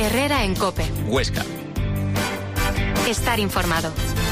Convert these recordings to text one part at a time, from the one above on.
Herrera en COPE. Huesca. Estar informado.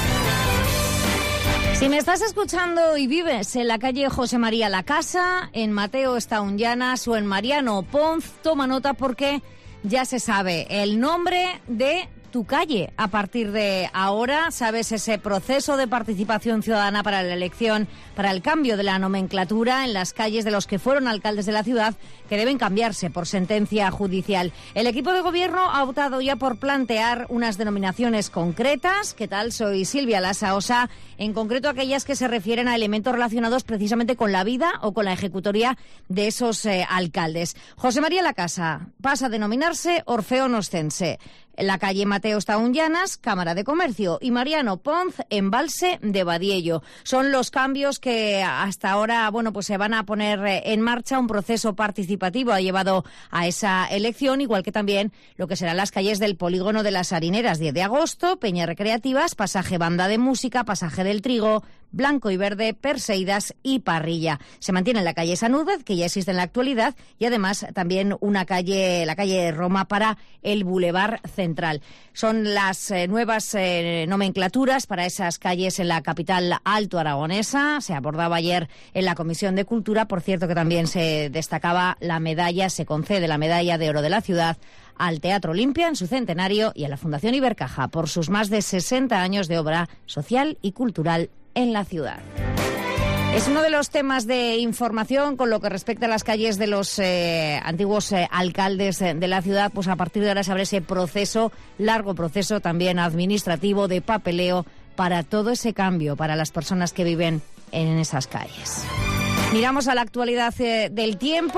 Si me estás escuchando y vives en la calle José María Lacasa, en Mateo Estaunllanas o en Mariano Ponz, toma nota porque ya se sabe el nombre de tu calle. A partir de ahora, sabes, ese proceso de participación ciudadana para la elección, para el cambio de la nomenclatura en las calles de los que fueron alcaldes de la ciudad, que deben cambiarse por sentencia judicial. El equipo de gobierno ha optado ya por plantear unas denominaciones concretas. ¿Qué tal? Soy Silvia Lasaosa. En concreto, aquellas que se refieren a elementos relacionados precisamente con la vida o con la ejecutoria de esos alcaldes. José María Lacasa pasa a denominarse Orfeón Ostense. La calle Mateo Estaunllanas, Cámara de Comercio, y Mariano Ponz, Embalse de Badiello. Son los cambios que hasta ahora, pues se van a poner en marcha. Un proceso participativo ha llevado a esa elección, igual que también lo que serán las calles del Polígono de las Harineras, 10 de agosto, Peñas Recreativas, Pasaje Banda de Música, Pasaje del Trigo, Blanco y Verde, Perseidas y Parrilla. Se mantiene la calle Sanúdez, que ya existe en la actualidad, y además también la calle Roma para el Boulevard Central. Son las nuevas nomenclaturas para esas calles en la capital alto aragonesa. Se abordaba ayer en la Comisión de Cultura. Por cierto, que también se destacaba se concede la medalla de oro de la ciudad al Teatro Olimpia en su centenario y a la Fundación Ibercaja por sus más de 60 años de obra social y cultural en la ciudad. Es uno de los temas de información con lo que respecta a las calles de los antiguos alcaldes de la ciudad. Pues a partir de ahora se abre ese largo proceso también administrativo de papeleo para todo ese cambio, para las personas que viven en esas calles. Miramos a la actualidad del tiempo.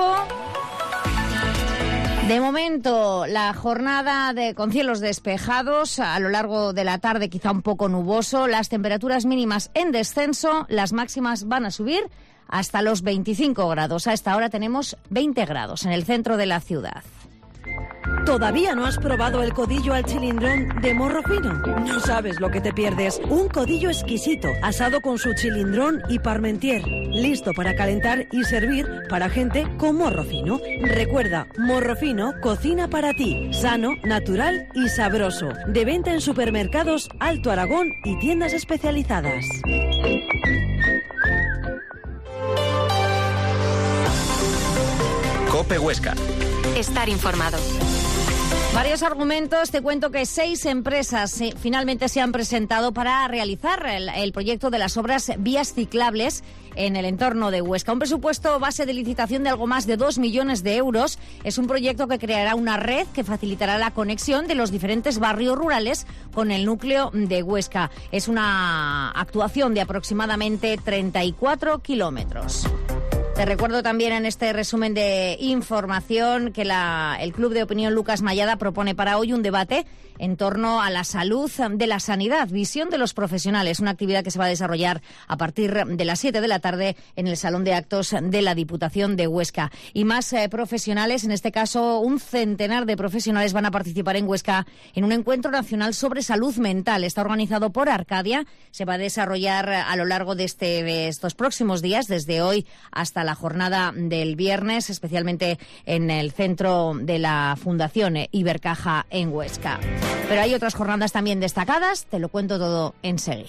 De momento, la jornada con cielos despejados, a lo largo de la tarde quizá un poco nuboso, las temperaturas mínimas en descenso, las máximas van a subir hasta los 25 grados. A esta hora tenemos 20 grados en el centro de la ciudad. ¿Todavía no has probado el codillo al chilindrón de Morro Fino? No sabes lo que te pierdes. Un codillo exquisito, asado con su chilindrón y parmentier, listo para calentar y servir para gente con morro fino. Recuerda, Morro Fino cocina para ti, sano, natural y sabroso. De venta en supermercados Alto Aragón y tiendas especializadas. COPE Huesca. Estar informado. Varios argumentos. Te cuento que 6 empresas finalmente se han presentado para realizar el proyecto de las obras vías ciclables en el entorno de Huesca. Un presupuesto base de licitación de algo más de 2 millones de euros. Es un proyecto que creará una red que facilitará la conexión de los diferentes barrios rurales con el núcleo de Huesca. Es una actuación de aproximadamente 34 kilómetros. Te recuerdo también en este resumen de información que el Club de Opinión Lucas Mayada propone para hoy un debate en torno a la salud de la sanidad, visión de los profesionales, una actividad que se va a desarrollar a partir de las 7 de la tarde en el Salón de Actos de la Diputación de Huesca. Y más profesionales, en este caso un centenar de profesionales van a participar en Huesca en un encuentro nacional sobre salud mental. Está organizado por Arcadia, se va a desarrollar a lo largo de estos próximos días, desde hoy hasta la jornada del viernes, especialmente en el centro de la Fundación Ibercaja en Huesca. Pero hay otras jornadas también destacadas, te lo cuento todo enseguida.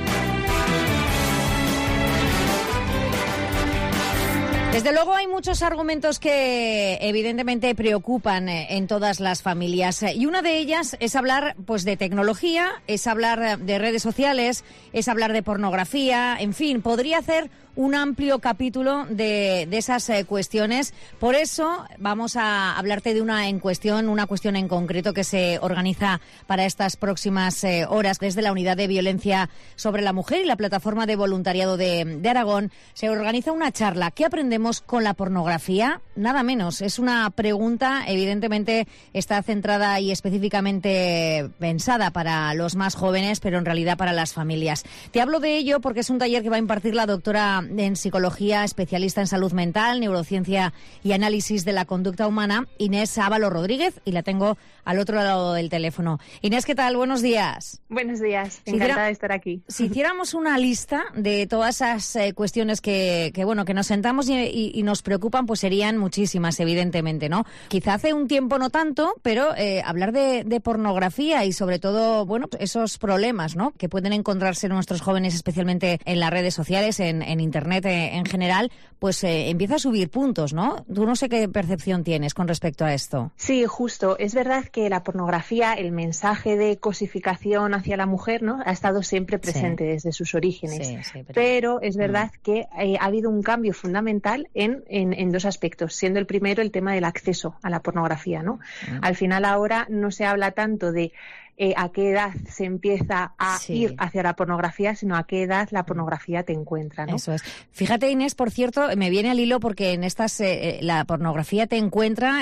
Desde luego hay muchos argumentos que evidentemente preocupan en todas las familias y una de ellas es hablar de tecnología, es hablar de redes sociales, es hablar de pornografía, en fin, podría hacer un amplio capítulo de esas cuestiones. Por eso vamos a hablarte de una cuestión en concreto que se organiza para estas próximas horas desde la Unidad de Violencia sobre la Mujer y la Plataforma de Voluntariado de Aragón. Se organiza una charla. ¿Qué aprendemos con la pornografía? Nada menos. Es una pregunta, evidentemente está centrada y específicamente pensada para los más jóvenes, pero en realidad para las familias. Te hablo de ello porque es un taller que va a impartir la doctora en psicología, especialista en salud mental, neurociencia y análisis de la conducta humana, Inés Ábalos Rodríguez, y la tengo al otro lado del teléfono. Inés, ¿qué tal? Buenos días. Buenos días, encantada de estar aquí. Si hiciéramos una lista de todas esas cuestiones que nos sentamos y nos preocupan, pues serían muchísimas, evidentemente, ¿no? Quizá hace un tiempo no tanto, pero hablar de pornografía y sobre todo, bueno, esos problemas, ¿no?, que pueden encontrarse nuestros jóvenes, especialmente en las redes sociales, en Internet en general, pues empieza a subir puntos, ¿no? Tú no sé qué percepción tienes con respecto a esto. Sí, justo. Es verdad que la pornografía, el mensaje de cosificación hacia la mujer, ¿no?, ha estado siempre presente desde sus orígenes. Sí, pero es verdad que ha habido un cambio fundamental en dos aspectos, siendo el primero el tema del acceso a la pornografía, ¿no? Al final ahora no se habla tanto de a qué edad se empieza a ir hacia la pornografía, sino a qué edad la pornografía te encuentra, ¿no? Eso es. Fíjate, Inés, por cierto, me viene al hilo porque en estas la pornografía te encuentra.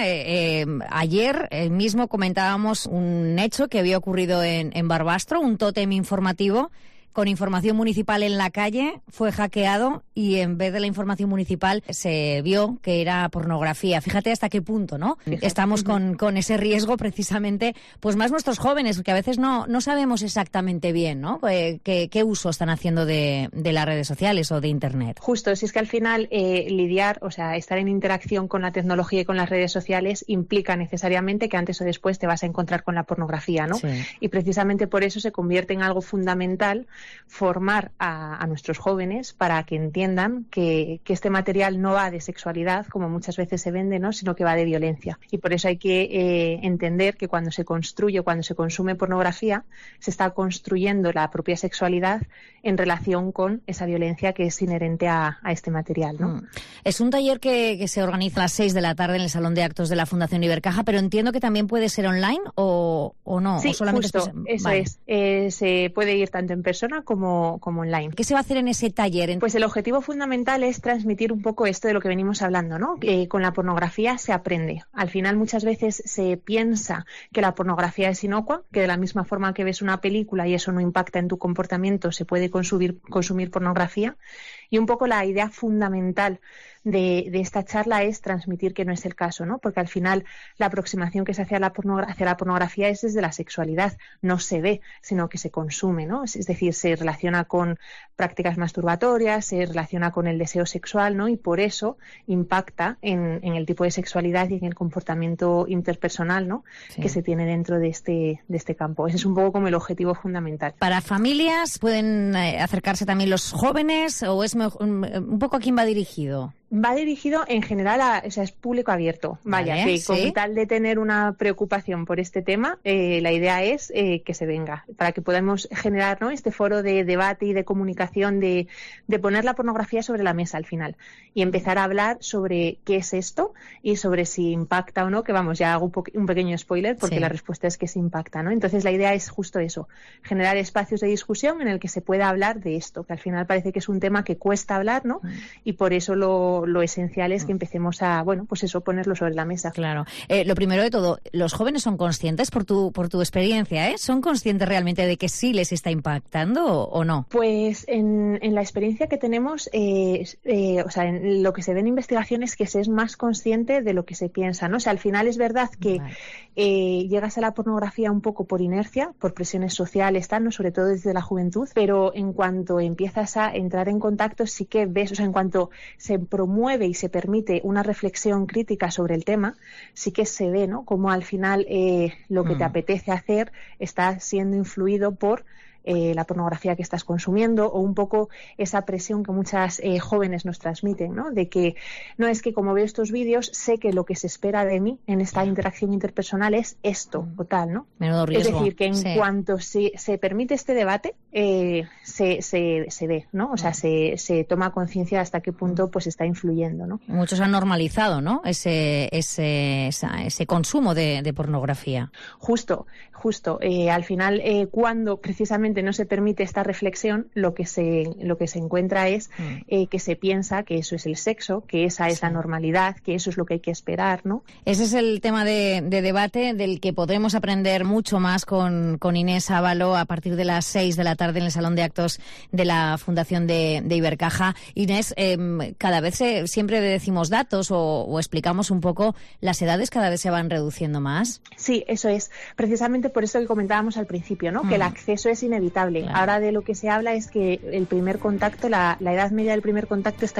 Ayer mismo comentábamos un hecho que había ocurrido en Barbastro, un tótem informativo con información municipal en la calle, fue hackeado y en vez de la información municipal se vio que era pornografía. Fíjate hasta qué punto, ¿no? Estamos con ese riesgo precisamente, pues más nuestros jóvenes, que a veces no sabemos exactamente bien, ¿no?, qué uso están haciendo de las redes sociales o de Internet. Justo, si es que al final lidiar, o sea, estar en interacción con la tecnología y con las redes sociales implica necesariamente que antes o después te vas a encontrar con la pornografía, ¿no? Sí. Y precisamente por eso se convierte en algo fundamental formar a nuestros jóvenes para que entiendan que este material no va de sexualidad, como muchas veces se vende, ¿no?, sino que va de violencia. Y por eso hay que entender que cuando se construye, cuando se consume pornografía, se está construyendo la propia sexualidad en relación con esa violencia que es inherente a este material, ¿no? Es un taller que se organiza a las 6 de la tarde en el Salón de Actos de la Fundación Ibercaja, pero entiendo que también puede ser online o no. Sí, o solamente justo, eso es. Se puede ir tanto en persona como online. ¿Qué se va a hacer en ese taller? Pues el objetivo fundamental es transmitir un poco esto de lo que venimos hablando, ¿no? Con la pornografía se aprende. Al final muchas veces se piensa que la pornografía es inocua, que de la misma forma que ves una película y eso no impacta en tu comportamiento, se puede consumir pornografía. Y un poco la idea fundamental de esta charla es transmitir que no es el caso, ¿no? Porque al final la aproximación que se hace hacia la pornografía es desde la sexualidad, no se ve, sino que se consume, ¿no? Es decir, se relaciona con prácticas masturbatorias, se relaciona con el deseo sexual, ¿no? Y por eso impacta en el tipo de sexualidad y en el comportamiento interpersonal, ¿no? Sí. Que se tiene dentro de este campo. Ese es un poco como el objetivo fundamental. ¿Para familias pueden acercarse también los jóvenes o es un poco a quién va dirigido? Va dirigido en general o sea, es público abierto. Vaya, vale, que con tal de tener una preocupación por este tema, la idea es que se venga, para que podamos generar, ¿no?, este foro de debate y de comunicación, de poner la pornografía sobre la mesa al final y empezar a hablar sobre qué es esto y sobre si impacta o no, que vamos, ya hago un pequeño spoiler porque la respuesta es que sí impacta, ¿no? Entonces la idea es justo eso, generar espacios de discusión en el que se pueda hablar de esto, que al final parece que es un tema que cuesta hablar, ¿no? Y por eso lo esencial es que empecemos a, bueno, pues eso, ponerlo sobre la mesa. Claro. Lo primero de todo, ¿los jóvenes son conscientes por tu experiencia, son conscientes realmente de que sí les está impactando o no? Pues en la experiencia que tenemos, o sea, en lo que se ve en investigaciones, que se es más consciente de lo que se piensa, ¿no? O sea, al final es verdad que llegas a la pornografía un poco por inercia, por presiones sociales, tal, ¿no?, sobre todo desde la juventud, pero en cuanto empiezas a entrar en contacto sí que ves, o sea, en cuanto se promueve y se permite una reflexión crítica sobre el tema, sí que se ve, ¿no?, como al final lo que te apetece hacer está siendo influido por la pornografía que estás consumiendo, o un poco esa presión que muchas jóvenes nos transmiten, ¿no?, de que no es que como veo estos vídeos sé que lo que se espera de mí en esta interacción interpersonal es esto o tal, ¿no? Menudo riesgo. Es decir, que en cuanto se permite este debate, se ve, ¿no? O sea, se toma conciencia hasta qué punto pues está influyendo, ¿no? Muchos han normalizado, ¿no?, ese consumo de pornografía. Justo. Al final, cuando precisamente no se permite esta reflexión, lo que se encuentra es que se piensa que eso es el sexo, que esa es la normalidad, que eso es lo que hay que esperar, ¿no? Ese es el tema de debate del que podremos aprender mucho más con Inés Ábalos a partir de las 6 de la tarde en el Salón de Actos de la Fundación de Ibercaja. Inés, cada vez siempre decimos datos o explicamos un poco, las edades cada vez se van reduciendo más. Sí, eso es. Precisamente por eso que comentábamos al principio, ¿no? Que el acceso es inevitable. Claro. Ahora de lo que se habla es que el primer contacto, la edad media del primer contacto está